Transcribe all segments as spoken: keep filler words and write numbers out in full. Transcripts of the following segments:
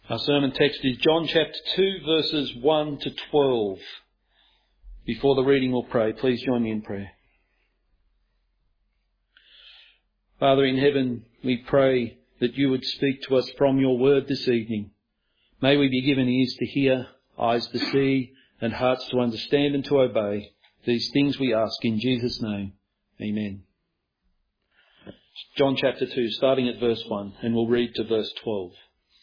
Our sermon text is John chapter two, verses one to twelve. Before the reading, we'll pray. Please join me in prayer. Father in heaven, we pray that you would speak to us from your word this evening. May we be given ears to hear, eyes to see, and hearts to understand and to obey. These things we ask in Jesus' name. Amen. John chapter two, starting at verse one, and we'll read to verse twelve.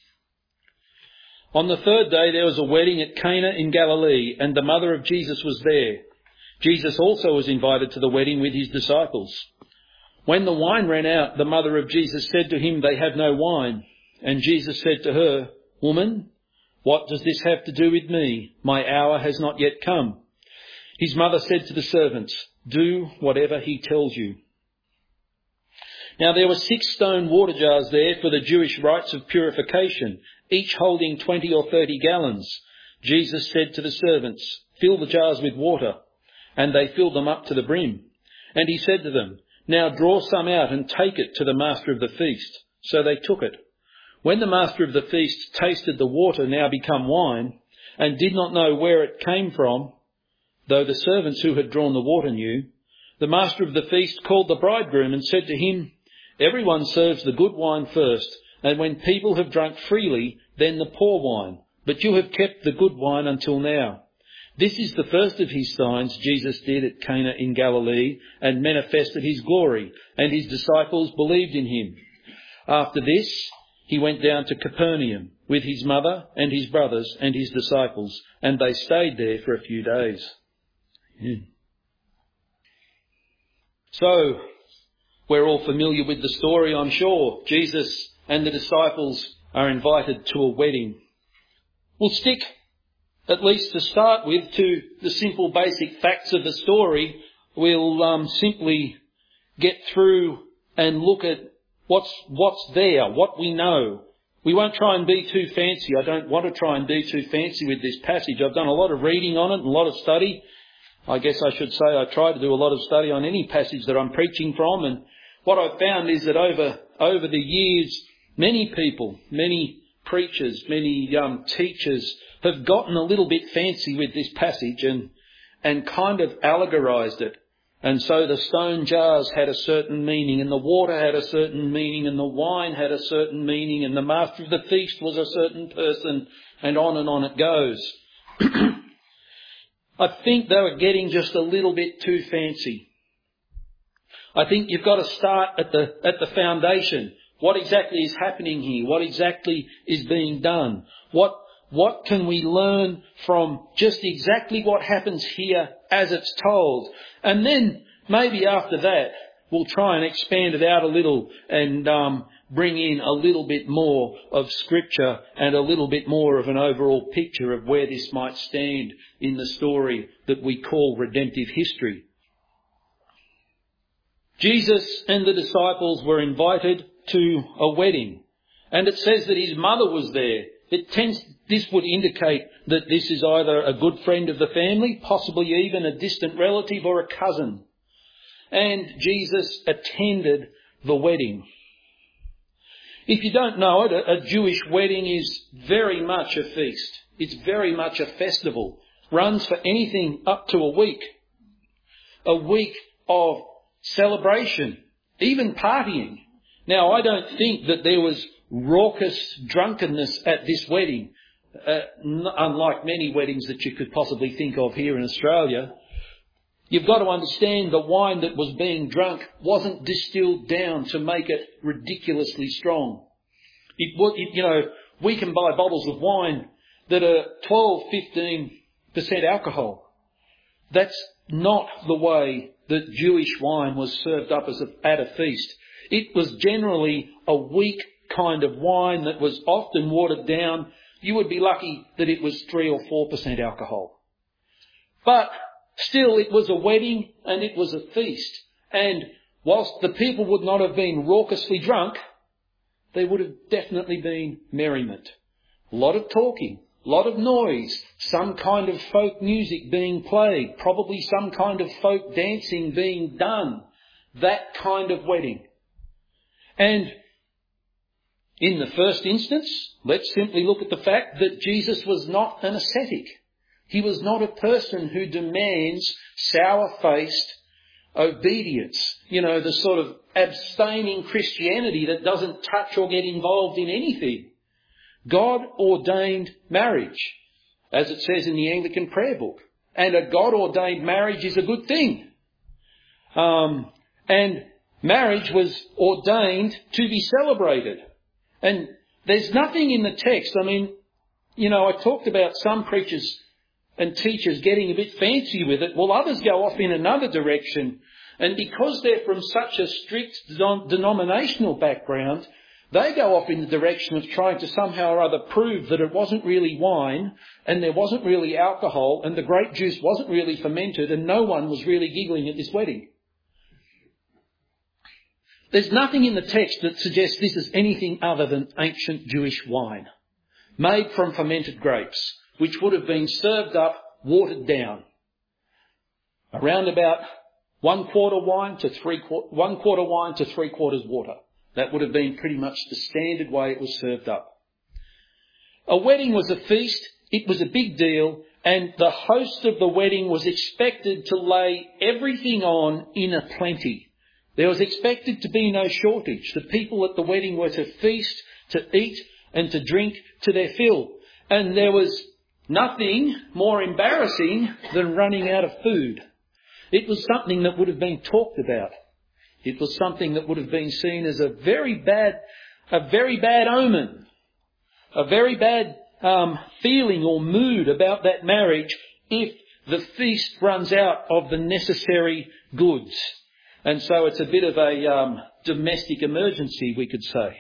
On the third day there was a wedding at Cana in Galilee, and the mother of Jesus was there. Jesus also was invited to the wedding with his disciples. When the wine ran out, the mother of Jesus said to him, "They have no wine." And Jesus said to her, "Woman, what does this have to do with me? My hour has not yet come." His mother said to the servants, "Do whatever he tells you." Now there were six stone water jars there for the Jewish rites of purification, each holding twenty or thirty gallons. Jesus said to the servants, "Fill the jars with water." And they filled them up to the brim. And he said to them, "Now draw some out and take it to the master of the feast." So they took it. When the master of the feast tasted the water now become wine, and did not know where it came from, though the servants who had drawn the water knew, the master of the feast called the bridegroom and said to him, "Everyone serves the good wine first, and when people have drunk freely, then the poor wine. But you have kept the good wine until now." This is the first of his signs Jesus did at Cana in Galilee, and manifested his glory, and his disciples believed in him. After this, he went down to Capernaum with his mother and his brothers and his disciples, and they stayed there for a few days. Yeah. So, we're all familiar with the story, I'm sure. Jesus and the disciples are invited to a wedding. We'll stick, at least to start with, to the simple basic facts of the story. We'll um, simply get through and look at what's what's there, what we know. We won't try and be too fancy. I don't want to try and be too fancy with this passage. I've done a lot of reading on it and a lot of study. I guess I should say I try to do a lot of study on any passage that I'm preaching from, and what I've found is that over over the years, many people, many preachers, many um, teachers have gotten a little bit fancy with this passage and and kind of allegorised it. And so the stone jars had a certain meaning, and the water had a certain meaning, and the wine had a certain meaning, and the master of the feast was a certain person, and on and on it goes. I think they were getting just a little bit too fancy. I think you've got to start at the at the foundation. What exactly is happening here? What exactly is being done? What what can we learn from just exactly what happens here as it's told? And then maybe after that we'll try and expand it out a little and um, bring in a little bit more of Scripture and a little bit more of an overall picture of where this might stand in the story that we call redemptive history. Jesus and the disciples were invited to a wedding, and it says that his mother was there. It tends, this would indicate that this is either a good friend of the family, possibly even a distant relative or a cousin. And Jesus attended the wedding. If you don't know it, a Jewish wedding is very much a feast. It's very much a festival. Runs for anything up to a week. A week of celebration, even partying. Now, I don't think that there was raucous drunkenness at this wedding, uh, n- unlike many weddings that you could possibly think of here in Australia. You've got to understand the wine that was being drunk wasn't distilled down to make it ridiculously strong. It was, it, you know, we can buy bottles of wine that are twelve, fifteen percent alcohol. That's not the way that Jewish wine was served up as a, at a feast. It was generally a weak kind of wine that was often watered down. You would be lucky that it was three or four percent alcohol. But still, it was a wedding and it was a feast. And whilst the people would not have been raucously drunk, there would have definitely been merriment. A lot of talking, a lot of noise, some kind of folk music being played, probably some kind of folk dancing being done. That kind of wedding. And In the first instance, let's simply look at the fact that Jesus was not an ascetic. He was not a person who demands sour-faced obedience, you know, the sort of abstaining Christianity that doesn't touch or get involved in anything. God ordained marriage, as it says in the Anglican prayer book. And a God-ordained marriage is a good thing. Um, and marriage was ordained to be celebrated. And there's nothing in the text. I mean, you know, I talked about some preachers and teachers getting a bit fancy with it. Well, others go off in another direction. And because they're from such a strict denominational background, they go off in the direction of trying to somehow or other prove that it wasn't really wine and there wasn't really alcohol and the grape juice wasn't really fermented and no one was really giggling at this wedding. There's nothing in the text that suggests this is anything other than ancient Jewish wine, made from fermented grapes, which would have been served up, watered down. Around about one quarter wine to three quarter, one quarter wine to three quarters water. That would have been pretty much the standard way it was served up. A wedding was a feast, it was a big deal, and the host of the wedding was expected to lay everything on in a plenty. There was expected to be no shortage. The people at the wedding were to feast, to eat, and to drink to their fill. And there was nothing more embarrassing than running out of food. It was something that would have been talked about. It was something that would have been seen as a very bad, a very bad omen, a very bad um, feeling or mood about that marriage if the feast runs out of the necessary goods. And so it's a bit of a um, domestic emergency, we could say.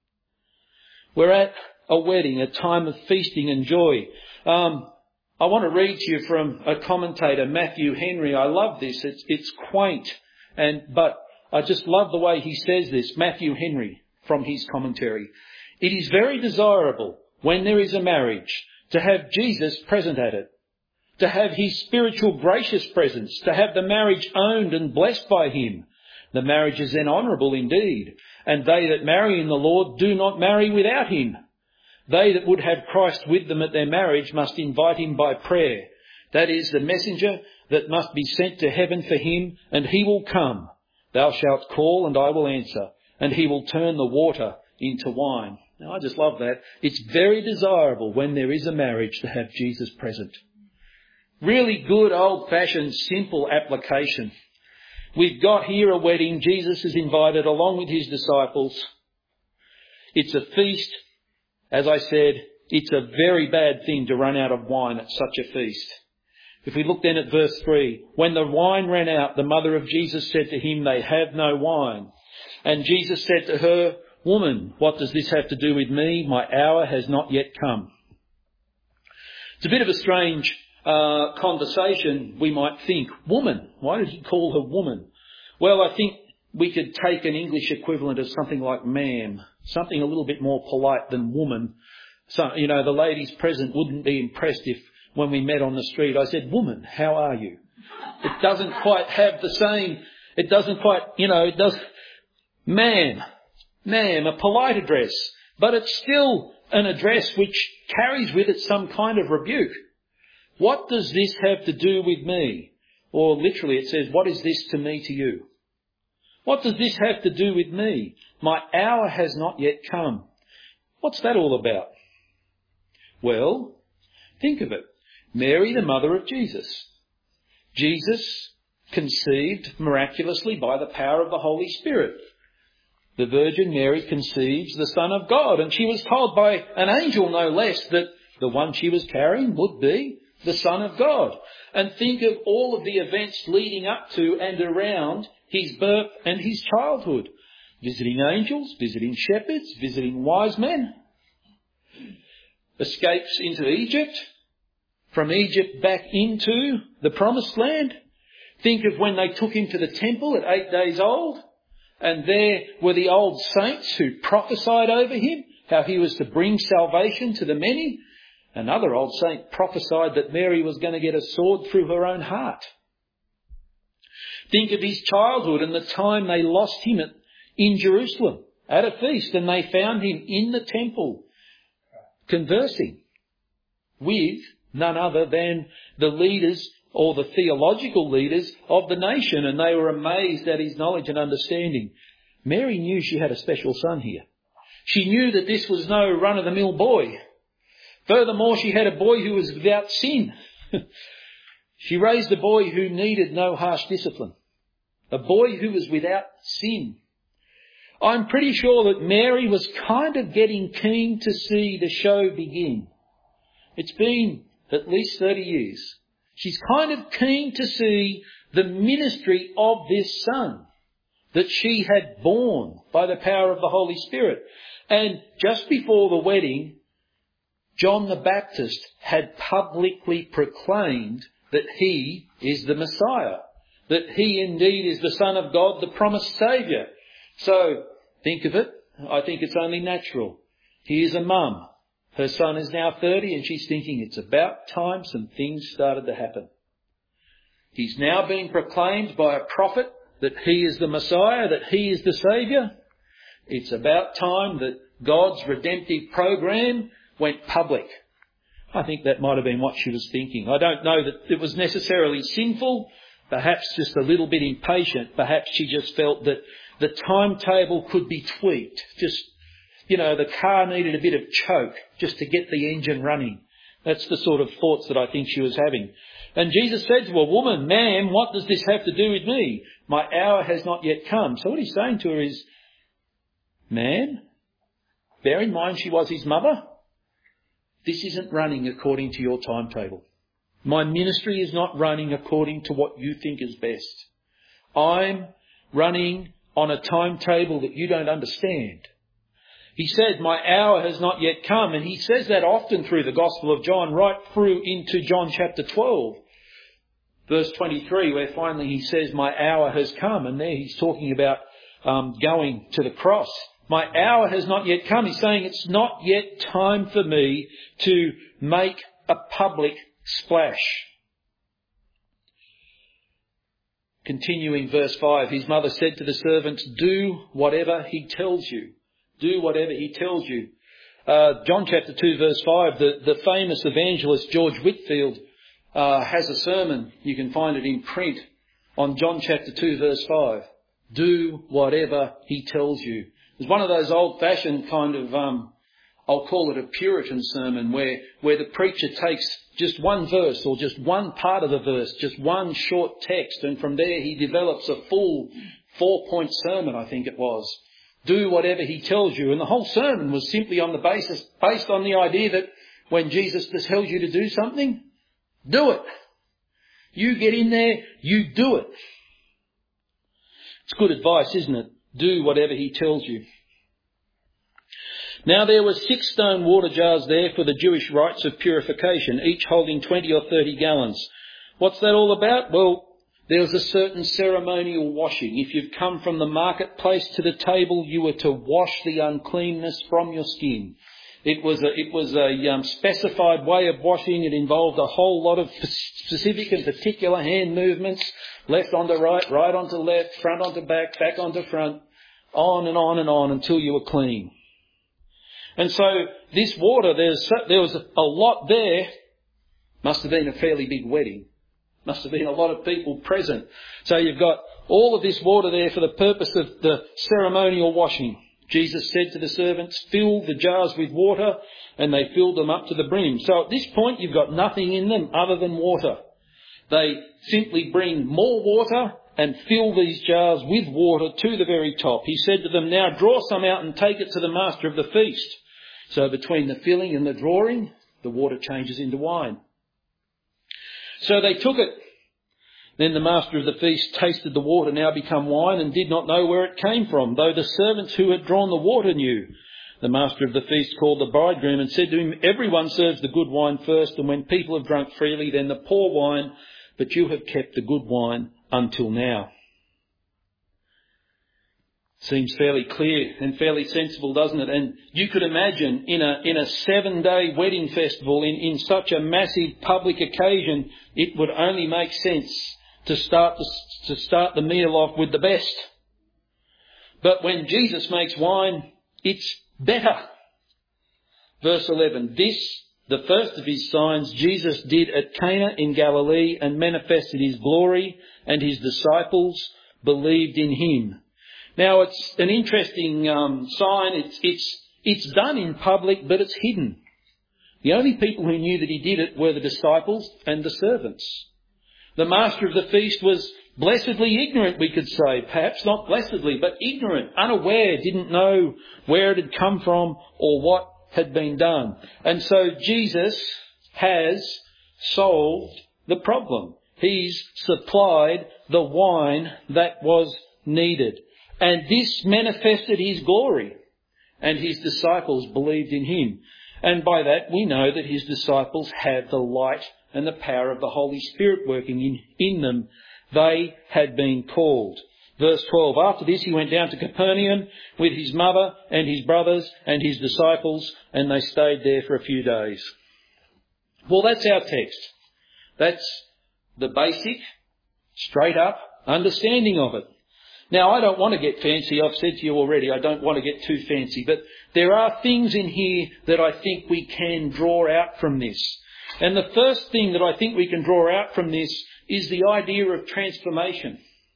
We're at a wedding, a time of feasting and joy. Um, I want to read to you from a commentator, Matthew Henry. I love this. It's, it's quaint, and but I just love the way he says this. Matthew Henry, from his commentary. It is very desirable, when there is a marriage, to have Jesus present at it, to have his spiritual gracious presence, to have the marriage owned and blessed by him. The marriage is then honourable indeed, and they that marry in the Lord do not marry without him. They that would have Christ with them at their marriage must invite him by prayer. That is, the messenger that must be sent to heaven for him, and he will come. Thou shalt call, and I will answer, and he will turn the water into wine. Now, I just love that. It's very desirable when there is a marriage to have Jesus present. Really good, old-fashioned, simple application. We've got here a wedding. Jesus is invited along with his disciples. It's a feast. As I said, it's a very bad thing to run out of wine at such a feast. If we look then at verse three, when the wine ran out, the mother of Jesus said to him, they have no wine. And Jesus said to her, woman, what does this have to do with me? My hour has not yet come. It's a bit of a strange uh, conversation, we might think. Woman, why did he call her woman? Well, I think we could take an English equivalent of something like ma'am, something a little bit more polite than woman. So, you know, the ladies present wouldn't be impressed if when we met on the street I said, woman, how are you? It doesn't quite have the same, it doesn't quite, you know, it does, ma'am, ma'am, a polite address, but it's still an address which carries with it some kind of rebuke. What does this have to do with me? Or literally it says, what is this to me to you? What does this have to do with me? My hour has not yet come. What's that all about? Well, think of it. Mary, the mother of Jesus. Jesus conceived miraculously by the power of the Holy Spirit. The Virgin Mary conceives the Son of God, and she was told by an angel no less that the one she was carrying would be the Son of God. And think of all of the events leading up to and around his birth and his childhood. Visiting angels, visiting shepherds, visiting wise men. Escapes into Egypt. From Egypt back into the promised land. Think of when they took him to the temple at eight days old. And there were the old saints who prophesied over him, how he was to bring salvation to the many. Another old saint prophesied that Mary was going to get a sword through her own heart. Think of his childhood and the time they lost him at, in Jerusalem at a feast, and they found him in the temple conversing with none other than the leaders or the theological leaders of the nation, and they were amazed at his knowledge and understanding. Mary knew she had a special son here. She knew that this was no run-of-the-mill boy. Furthermore, she had a boy who was without sin. She raised a boy who needed no harsh discipline. A boy who was without sin. I'm pretty sure that Mary was kind of getting keen to see the show begin. It's been at least thirty years. She's kind of keen to see the ministry of this son that she had borne by the power of the Holy Spirit. And just before the wedding, John the Baptist had publicly proclaimed that he is the Messiah, that he indeed is the Son of God, the promised Saviour. So, think of it. I think it's only natural. Here's a mum. Her son is now thirty and she's thinking it's about time some things started to happen. He's now being proclaimed by a prophet that he is the Messiah, that he is the Saviour. It's about time that God's redemptive program went public. I think that might have been what she was thinking. I don't know that it was necessarily sinful, perhaps just a little bit impatient. Perhaps she just felt that the timetable could be tweaked. Just, you know, the car needed a bit of choke just to get the engine running. That's the sort of thoughts that I think she was having. And Jesus said to her, "Woman, ma'am, what does this have to do with me? My hour has not yet come." So what he's saying to her is, "Man, bear in mind she was his mother. This isn't running according to your timetable. My ministry is not running according to what you think is best. I'm running on a timetable that you don't understand." He said, "My hour has not yet come." And he says that often through the Gospel of John, right through into John chapter twelve, verse twenty-three, where finally he says, "My hour has come." And there he's talking about um, going to the cross. My hour has not yet come. He's saying it's not yet time for me to make a public splash. Continuing verse five, his mother said to the servants, "Do whatever he tells you." Do whatever he tells you. Uh, John chapter two verse five, the, the famous evangelist George Whitfield uh, has a sermon. You can find it in print on John chapter two verse five. Do whatever he tells you. It's one of those old-fashioned kind of, um, I'll call it a Puritan sermon, where, where the preacher takes just one verse or just one part of the verse, just one short text, and from there he develops a full four-point sermon, I think it was. Do whatever he tells you. And the whole sermon was simply on the basis, based on the idea that when Jesus tells you to do something, do it. You get in there, you do it. It's good advice, isn't it? Do whatever he tells you. Now there were six stone water jars there for the Jewish rites of purification, each holding twenty or thirty gallons. What's that all about? Well, there was a certain ceremonial washing. If you've come from the marketplace to the table, you were to wash the uncleanness from your skin. It was a, it was a um, specified way of washing. It involved a whole lot of specific and particular hand movements, left onto right, right onto left, front onto back, back onto front, on and on and on until you were clean. And so this water, there's, there was a, a lot there. Must have been a fairly big wedding. Must have been a lot of people present. So you've got all of this water there for the purpose of the ceremonial washing. Jesus said to the servants, "Fill the jars with water," and they filled them up to the brim. So at this point, you've got nothing in them other than water. They simply bring more water and fill these jars with water to the very top. He said to them, "Now draw some out and take it to the master of the feast." So between the filling and the drawing, the water changes into wine. So they took it. Then the master of the feast tasted the water now become wine and did not know where it came from, though the servants who had drawn the water knew. The master of the feast called the bridegroom and said to him, "Everyone serves the good wine first, and when people have drunk freely, then the poor wine, but you have kept the good wine until now." Seems fairly clear and fairly sensible, doesn't it? And you could imagine in a in a seven-day wedding festival, in, in such a massive public occasion, it would only make sense to start the, to start the meal off with the best. But when Jesus makes wine, it's better. Verse eleven, this, the first of his signs, Jesus did at Cana in Galilee and manifested his glory, and his disciples believed in him. Now, it's an interesting um, sign. It's, it's, it's done in public, but it's hidden. The only people who knew that he did it were the disciples and the servants. The master of the feast was blessedly ignorant, we could say. Perhaps not blessedly, but ignorant, unaware, didn't know where it had come from or what had been done. And so Jesus has solved the problem. He's supplied the wine that was needed. And this manifested his glory. And his disciples believed in him. And by that we know that his disciples have the light and the power of the Holy Spirit working in, in them. They had been called. Verse twelve, after this he went down to Capernaum with his mother and his brothers and his disciples, and they stayed there for a few days. Well, that's our text. That's the basic, straight up understanding of it. Now, I don't want to get fancy. I've said to you already, I don't want to get too fancy. But there are things in here that I think we can draw out from this. And the first thing that I think we can draw out from this is the idea of transformation.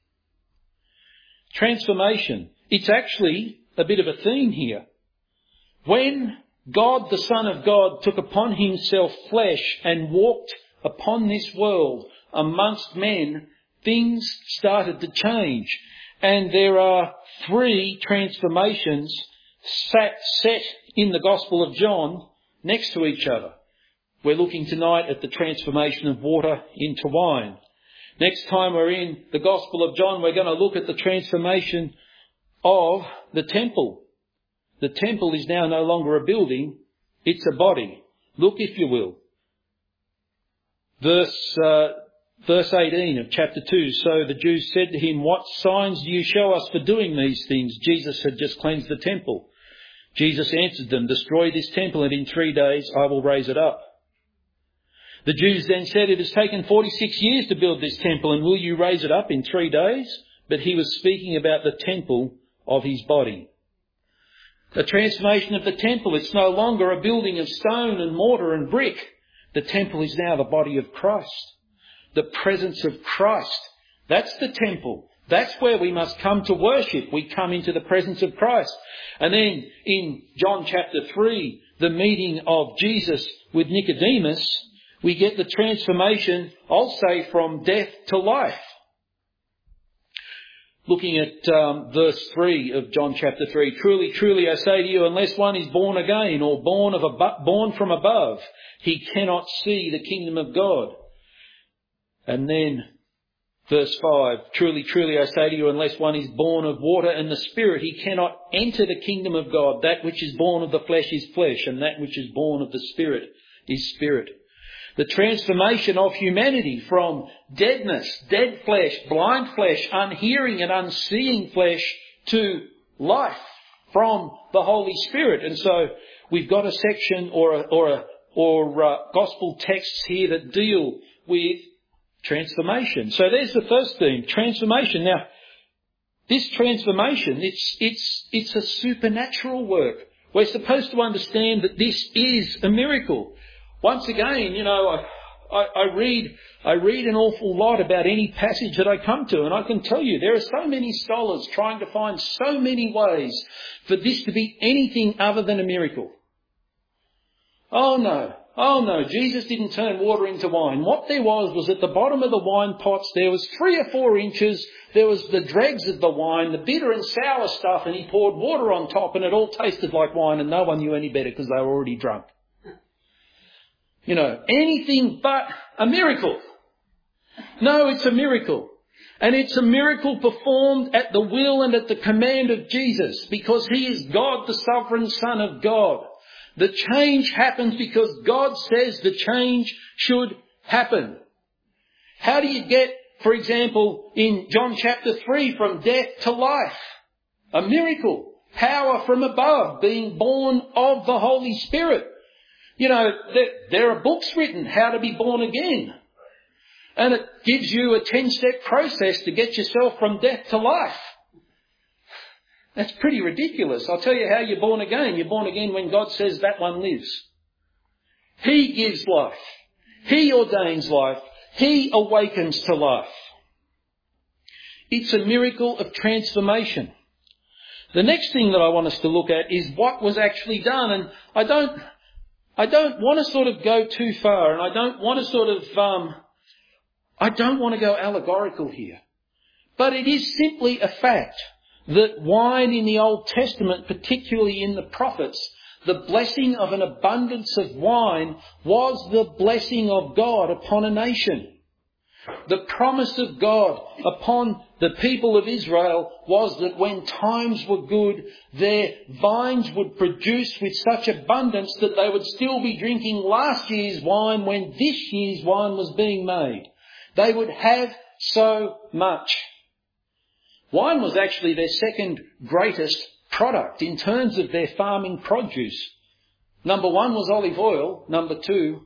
Transformation. It's actually a bit of a theme here. When God, the Son of God, took upon himself flesh and walked upon this world amongst men, things started to change. And there are three transformations sat, set in the Gospel of John next to each other. We're looking tonight at the transformation of water into wine. Next time we're in the Gospel of John, we're going to look at the transformation of the temple. The temple is now no longer a building, it's a body. Look, if you will. Verse... Uh, Verse eighteen of chapter two, so the Jews said to him, what signs do you show us for doing these things? Jesus had just cleansed the temple. Jesus answered them, destroy this temple and in three days I will raise it up. The Jews then said, it has taken forty-six years to build this temple and will you raise it up in three days? But he was speaking about the temple of his body. The transformation of the temple, it's no longer a building of stone and mortar and brick. The temple is now the body of Christ. The presence of Christ. That's the temple. That's where we must come to worship. We come into the presence of Christ. And then in John chapter three, the meeting of Jesus with Nicodemus, we get the transformation, I'll say, from death to life. Looking at um, verse three of John chapter three, truly, truly I say to you, unless one is born again or born of abo- born from above, he cannot see the kingdom of God. And then verse five, truly, truly I say to you, unless one is born of water and the Spirit, he cannot enter the kingdom of God. That which is born of the flesh is flesh, and that which is born of the Spirit is spirit. The transformation of humanity from deadness, dead flesh, blind flesh, unhearing and unseeing flesh to life from the Holy Spirit. And so we've got a section or a, or a, or uh, gospel texts here that deal with transformation. So there's the first theme, transformation. Now, this transformation, it's it's it's a supernatural work. We're supposed to understand that this is a miracle. Once again, you know, I, I, I read I read an awful lot about any passage that I come to, and I can tell you there are so many scholars trying to find so many ways for this to be anything other than a miracle. Oh no. Oh no, Jesus didn't turn water into wine. What there was was at the bottom of the wine pots there was three or four inches, there was the dregs of the wine, the bitter and sour stuff, and he poured water on top and it all tasted like wine and no one knew any better because they were already drunk. You know, anything but a miracle. No, it's a miracle. And it's a miracle performed at the will and at the command of Jesus because he is God, the sovereign Son of God. The change happens because God says the change should happen. How do you get, for example, in John chapter three, from death to life? A miracle. Power from above, being born of the Holy Spirit. You know, there, there are books written, how to be born again. And it gives you a ten-step process to get yourself from death to life. That's pretty ridiculous. I'll tell you how you're born again. You're born again when God says that one lives. He gives life. He ordains life. He awakens to life. It's a miracle of transformation. The next thing that I want us to look at is what was actually done. And I don't, I don't want to sort of go too far, and I don't want to sort of, um, I don't want to go allegorical here. But it is simply a fact that wine in the Old Testament, particularly in the prophets, the blessing of an abundance of wine was the blessing of God upon a nation. The promise of God upon the people of Israel was that when times were good, their vines would produce with such abundance that they would still be drinking last year's wine when this year's wine was being made. They would have so much. Wine was actually their second greatest product in terms of their farming produce. Number one was olive oil. Number two,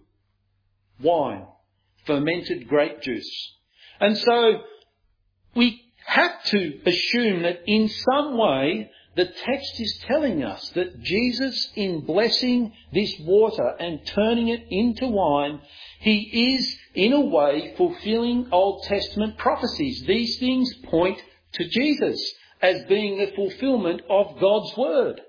wine, fermented grape juice. And so we have to assume that in some way the text is telling us that Jesus, in blessing this water and turning it into wine, he is in a way fulfilling Old Testament prophecies. These things point to Jesus as being the fulfilment of God's word.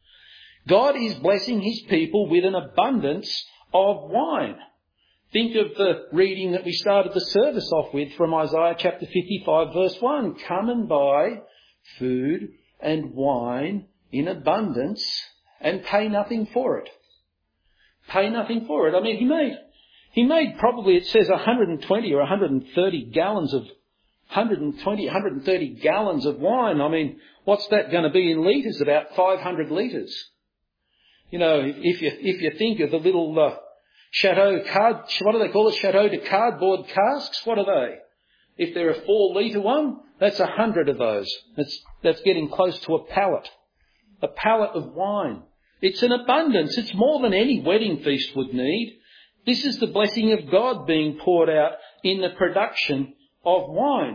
God is blessing his people with an abundance of wine. Think of the reading that we started the service off with from Isaiah chapter fifty-five verse one. Come and buy food and wine in abundance and pay nothing for it. Pay nothing for it. I mean, he made, he made probably, it says one hundred twenty or one hundred thirty gallons of, one hundred twenty, one hundred thirty gallons of wine. I mean, what's that going to be in litres? About five hundred litres. You know, if you, if you think of the little, uh, Chateau card, what do they call it? Chateau de cardboard casks? What are they? If they're a four litre one, that's a hundred of those. That's, that's getting close to a pallet. A pallet of wine. It's an abundance. It's more than any wedding feast would need. This is the blessing of God being poured out in the production of wine.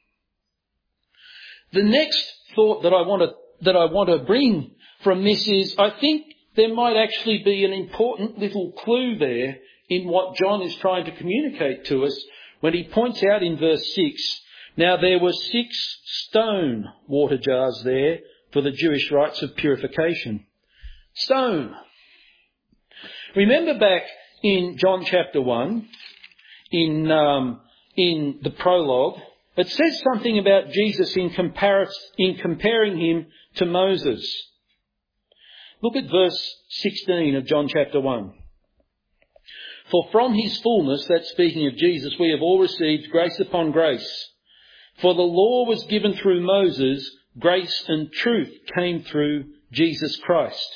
The next thought that I want to, that I want to bring from this is, I think there might actually be an important little clue there in what John is trying to communicate to us when he points out in verse six, now there were six stone water jars there for the Jewish rites of purification. Stone. Remember back in John chapter one, in, um, in the prologue, it says something about Jesus in, comparis- in comparing him to Moses. Look at verse sixteen of John chapter one. For from his fullness, that's speaking of Jesus, we have all received grace upon grace. For the law was given through Moses, grace and truth came through Jesus Christ.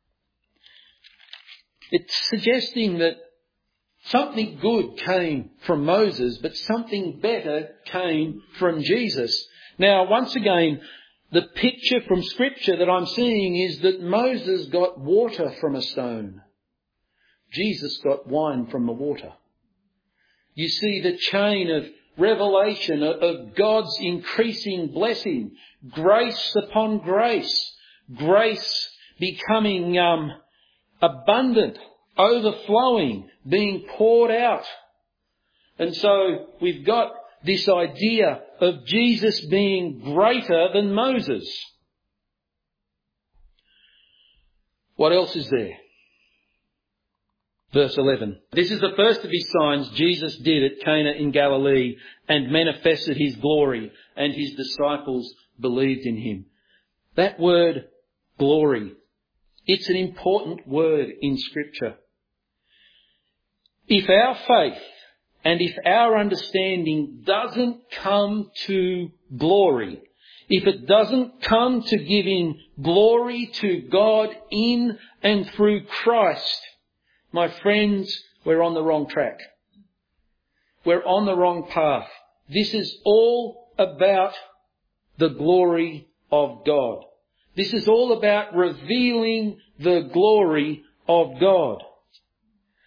It's suggesting that something good came from Moses, but something better came from Jesus. Now, once again, the picture from Scripture that I'm seeing is that Moses got water from a stone. Jesus got wine from the water. You see the chain of revelation of God's increasing blessing, grace upon grace, grace becoming um, abundant, overflowing, being poured out. And so we've got this idea of Jesus being greater than Moses. What else is there? Verse eleven. This is the first of his signs Jesus did at Cana in Galilee and manifested his glory, and his disciples believed in him. That word, glory, it's an important word in Scripture. If our faith and if our understanding doesn't come to glory, if it doesn't come to giving glory to God in and through Christ, my friends, we're on the wrong track. We're on the wrong path. This is all about the glory of God. This is all about revealing the glory of God.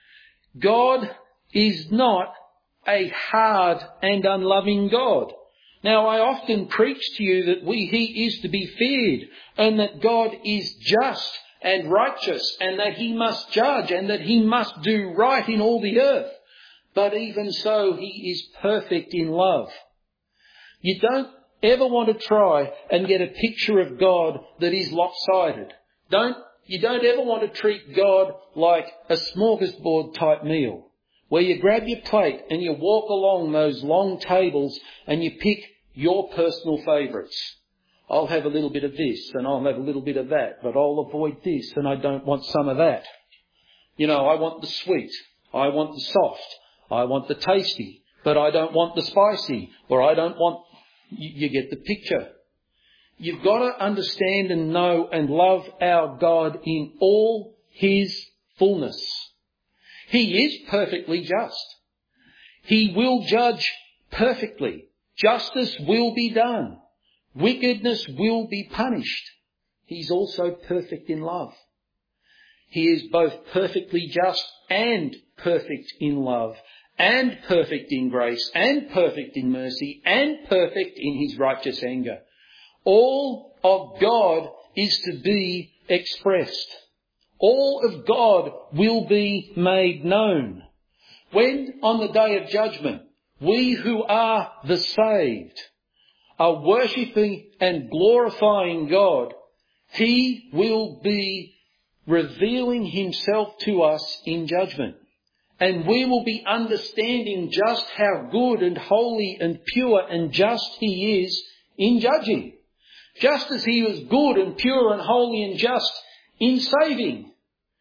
God is not a hard and unloving God. Now, I often preach to you that we, He is to be feared, and that God is just and righteous, and that He must judge, and that He must do right in all the earth. But even so, He is perfect in love. You don't ever want to try and get a picture of God that is lopsided. Don't, you don't ever want to treat God like a smorgasbord type meal, where you grab your plate and you walk along those long tables and you pick your personal favourites. I'll have a little bit of this and I'll have a little bit of that, but I'll avoid this and I don't want some of that. You know, I want the sweet, I want the soft, I want the tasty, but I don't want the spicy, or I don't want... You, you get the picture. You've got to understand and know and love our God in all His fullness. He is perfectly just. He will judge perfectly. Justice will be done. Wickedness will be punished. He's also perfect in love. He is both perfectly just and perfect in love, and perfect in grace, and perfect in mercy, and perfect in His righteous anger. All of God is to be expressed. All of God will be made known. When, on the day of judgment, we who are the saved are worshipping and glorifying God, He will be revealing Himself to us in judgment. And we will be understanding just how good and holy and pure and just He is in judging. Just as He was good and pure and holy and just in saving.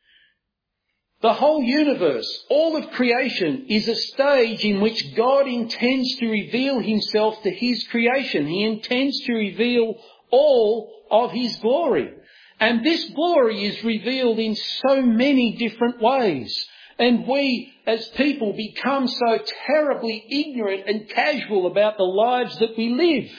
The whole universe, all of creation, is a stage in which God intends to reveal Himself to His creation. He intends to reveal all of His glory. And this glory is revealed in so many different ways. And we, as people, become so terribly ignorant and casual about the lives that we live.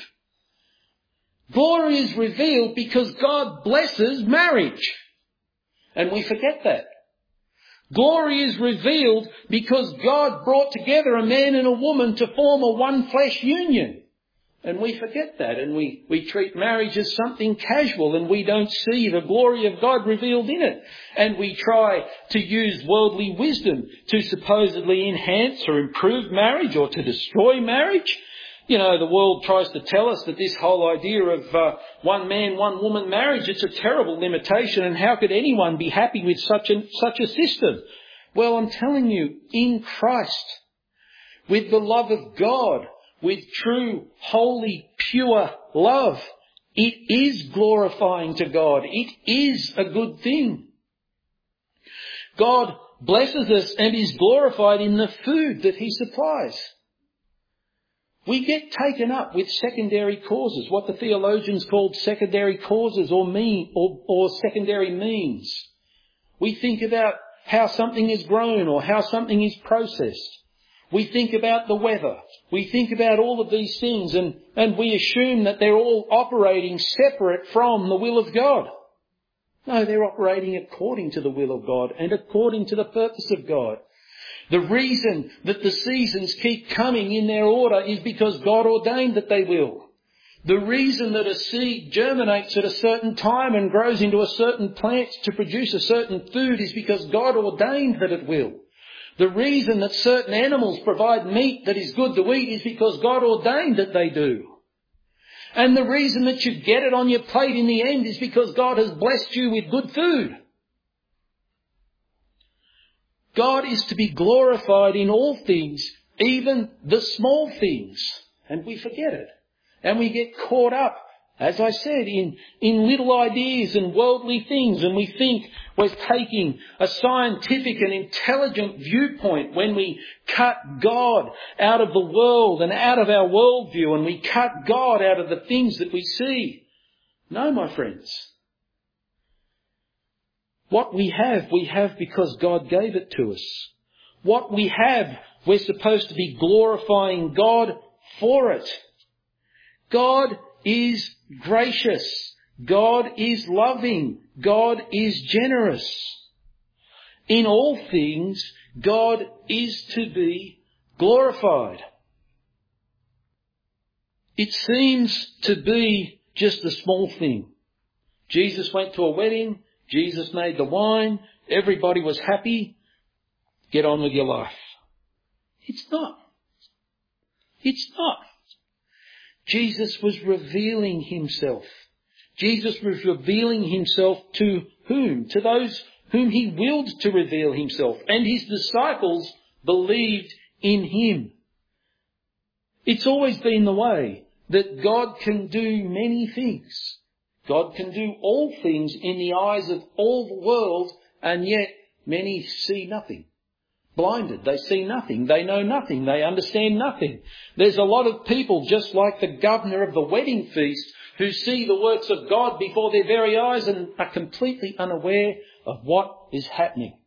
Glory is revealed because God blesses marriage. And we forget that. Glory is revealed because God brought together a man and a woman to form a one flesh union. And we forget that, and we, we treat marriage as something casual, and we don't see the glory of God revealed in it. And we try to use worldly wisdom to supposedly enhance or improve marriage or to destroy marriage. You know, the world tries to tell us that this whole idea of uh, one man, one woman marriage, it's a terrible limitation, and how could anyone be happy with such a, such a system? Well, I'm telling you, in Christ, with the love of God, with true, holy, pure love, it is glorifying to God. It is a good thing. God blesses us and is glorified in the food that He supplies. We get taken up with secondary causes, what the theologians called secondary causes or mean or, or secondary means. We think about how something is grown or how something is processed. We think about the weather. We think about all of these things, and, and we assume that they're all operating separate from the will of God. No, they're operating according to the will of God and according to the purpose of God. The reason that the seasons keep coming in their order is because God ordained that they will. The reason that a seed germinates at a certain time and grows into a certain plant to produce a certain food is because God ordained that it will. The reason that certain animals provide meat that is good to eat is because God ordained that they do. And the reason that you get it on your plate in the end is because God has blessed you with good food. God is to be glorified in all things, even the small things. And we forget it. And we get caught up, as I said, in, in little ideas and worldly things. And we think we're taking a scientific and intelligent viewpoint when we cut God out of the world and out of our worldview, and we cut God out of the things that we see. No, my friends. What we have, we have because God gave it to us. What we have, we're supposed to be glorifying God for it. God is gracious. God is loving. God is generous. In all things, God is to be glorified. It seems to be just a small thing. Jesus went to a wedding. Jesus made the wine. Everybody was happy. Get on with your life. It's not. It's not. Jesus was revealing himself. Jesus was revealing himself to whom? To those whom he willed to reveal himself. And his disciples believed in him. It's always been the way that God can do many things. God can do all things in the eyes of all the world, and yet many see nothing. Blinded, they see nothing, they know nothing, they understand nothing. There's a lot of people, just like the governor of the wedding feast, who see the works of God before their very eyes and are completely unaware of what is happening.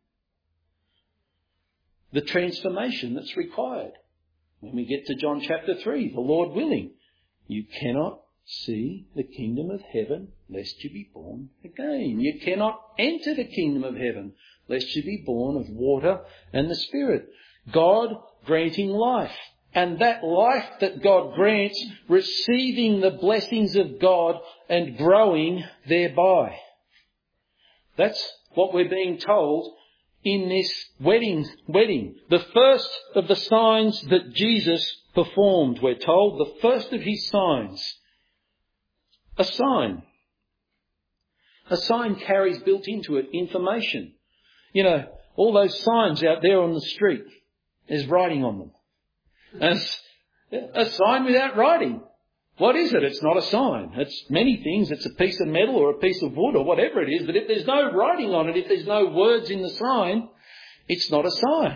The transformation that's required. When we get to John chapter three, the Lord willing, you cannot see the kingdom of heaven lest you be born again. You cannot enter the kingdom of heaven lest you be born of water and the Spirit. God granting life. And that life that God grants, receiving the blessings of God and growing thereby. That's what we're being told in this wedding. wedding. The first of the signs that Jesus performed, we're told, the first of his signs. A sign. A sign carries built into it information. You know, all those signs out there on the street, there's writing on them. And a sign without writing. What is it? It's not a sign. It's many things. It's a piece of metal or a piece of wood or whatever it is. But if there's no writing on it, if there's no words in the sign, it's not a sign.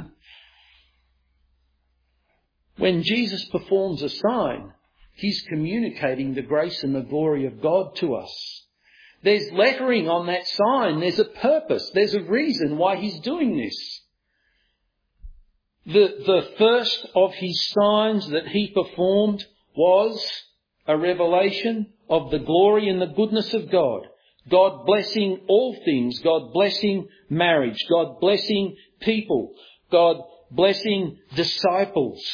When Jesus performs a sign, he's communicating the grace and the glory of God to us. There's lettering on that sign. There's a purpose. There's a reason why he's doing this. The, the first of his signs that he performed was a revelation of the glory and the goodness of God. God blessing all things. God blessing marriage. God blessing people. God blessing disciples.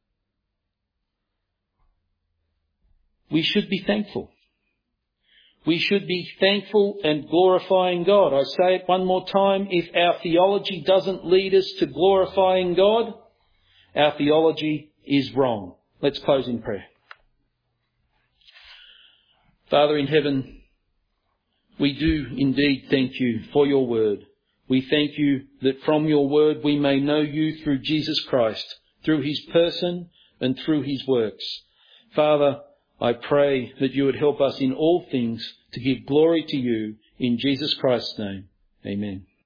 We should be thankful. We should be thankful and glorifying God. I say it one more time. If our theology doesn't lead us to glorifying God, our theology is wrong. Let's close in prayer. Father in heaven, we do indeed thank you for your word. We thank you that from your word we may know you through Jesus Christ, through his person and through his works. Father, I pray that you would help us in all things to give glory to you in Jesus Christ's name. Amen.